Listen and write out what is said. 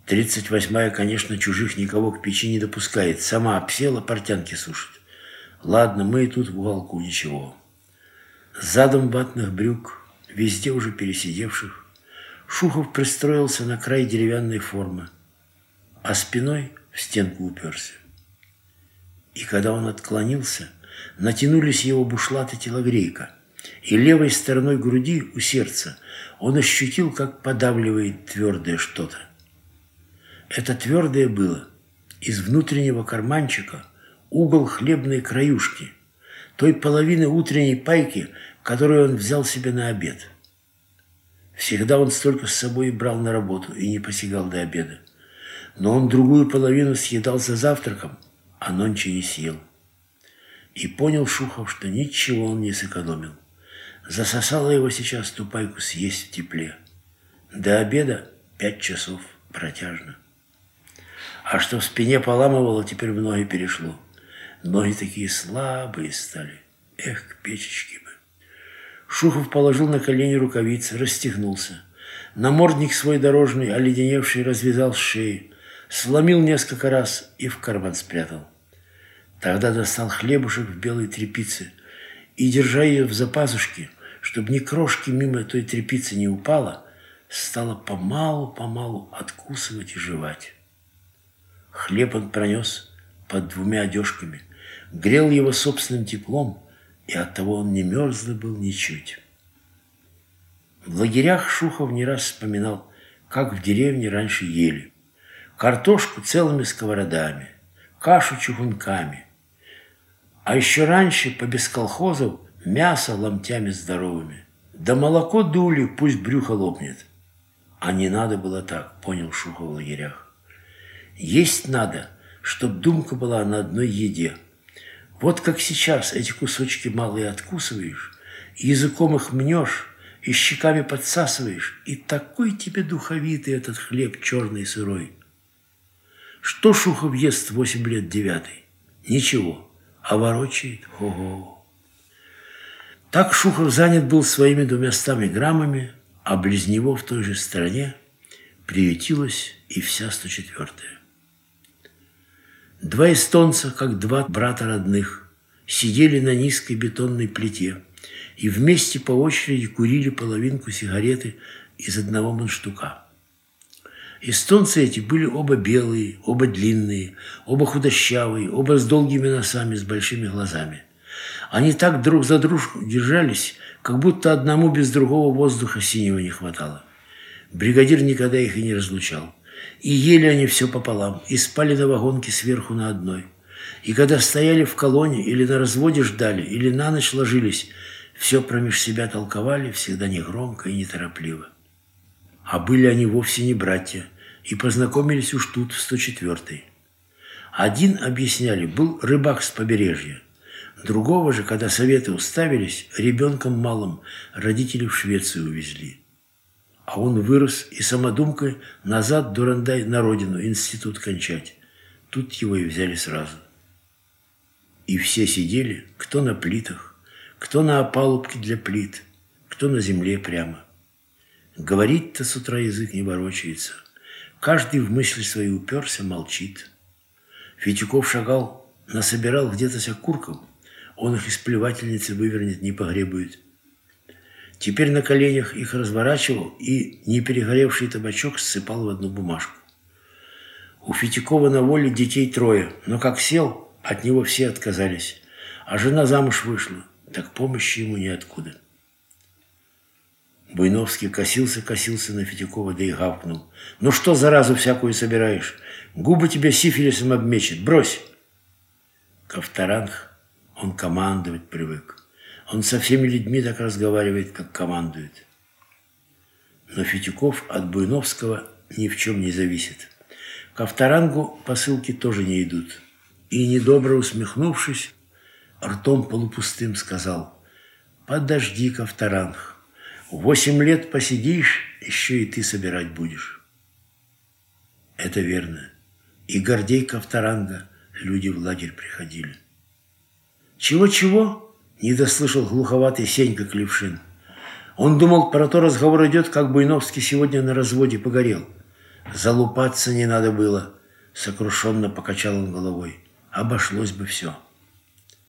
38-я, конечно, чужих никого к печи не допускает. Сама обсела, портянки сушит. Ладно, мы и тут в уголку, ничего. Задом ватных брюк, везде уже пересидевших, Шухов пристроился на край деревянной формы, а спиной в стенку уперся. И когда он отклонился, натянулись его бушлат и телогрейка, и левой стороной груди у сердца он ощутил, как подавливает твердое что-то. Это твердое было из внутреннего карманчика угол хлебной краюшки, той половины утренней пайки, которую он взял себе на обед. Всегда он столько с собой и брал на работу и не посягал до обеда. Но он другую половину съедал за завтраком, а нонче не съел. И понял Шухов, что ничего он не сэкономил. Засосало его сейчас ту пайку съесть в тепле. До обеда 5 часов протяжно. А что в спине поламывало, теперь в ноги перешло. Ноги такие слабые стали. Эх, к печечке бы. Шухов положил на колени рукавицы, расстегнулся. Намордник свой дорожный, оледеневший, развязал с шеи, сломил несколько раз и в карман спрятал. Тогда достал хлебушек в белой тряпице и, держа ее в запазушке, чтобы ни крошки мимо той тряпицы не упало, стала помалу-помалу откусывать и жевать. Хлеб он пронес под 2 одежками, грел его собственным теплом, и оттого он не мерзлый был ничуть. В лагерях Шухов не раз вспоминал, как в деревне раньше ели. Картошку целыми сковородами, кашу чугунками. А еще раньше, по без колхозов, мясо ломтями здоровыми. Да молоко дули, пусть брюхо лопнет. А не надо было так, понял Шухов в лагерях. Есть надо, чтоб думка была на одной еде. Вот как сейчас эти кусочки малые откусываешь, языком их мнешь, и щеками подсасываешь, и такой тебе духовитый этот хлеб черный сырой. Что Шухов ест 8 лет 9? Ничего, а ворочает, ого. Так Шухов занят был своими 200 граммами, а близ него в той же стороне приютилась и вся 104-я. 2 эстонца, как 2 брата родных, сидели на низкой бетонной плите и вместе по очереди курили половинку сигареты из одного мундштука. Эстонцы эти были оба белые, оба длинные, оба худощавые, оба с долгими носами, с большими глазами. Они так друг за дружку держались, как будто одному без другого воздуха синего не хватало. Бригадир никогда их и не разлучал. И ели они все пополам, и спали на вагонке сверху на одной. И когда стояли в колонне, или на разводе ждали, или на ночь ложились, все промеж себя толковали, всегда негромко и неторопливо. А были они вовсе не братья, и познакомились уж тут, в 104-й. Один, объясняли, был рыбак с побережья. Другого же, когда советы уставились, ребенком малым родители в Швецию увезли. А он вырос и самодумкой назад дурандай на родину, институт кончать. Тут его и взяли сразу. И все сидели, кто на плитах, кто на опалубке для плит, кто на земле прямо. Говорить-то с утра язык не ворочается. Каждый в мысли свои уперся, молчит. Фитюков шагал, насобирал где-то окурков. Он их из плевательницы вывернет, не погребует. Теперь на коленях их разворачивал и неперегоревший табачок ссыпал в одну бумажку. У Фитюкова на воле детей 3, но как сел, от него все отказались. А жена замуж вышла, так помощи ему ниоткуда. Буйновский косился на Фитюкова, да и гавкнул. «Ну что, заразу всякую собираешь? Губы тебя сифилисом обмечет. Брось!» Ковторанг, он командовать привык. Он со всеми людьми так разговаривает, как командует. Но Фитюков от Буйновского ни в чем не зависит. Ковторангу посылки тоже не идут. И, недобро усмехнувшись, ртом полупустым сказал: «Подожди, Ковторанг, 8 лет посидишь, еще и ты собирать будешь». Это верно. И Гордей Ковторанга люди в лагерь приходили. «Чего-чего?» — не дослышал глуховатый Сенька Клевшин. Он думал, про то разговор идет, как Буйновский сегодня на разводе погорел. Залупаться не надо было, сокрушенно покачал он головой. Обошлось бы все.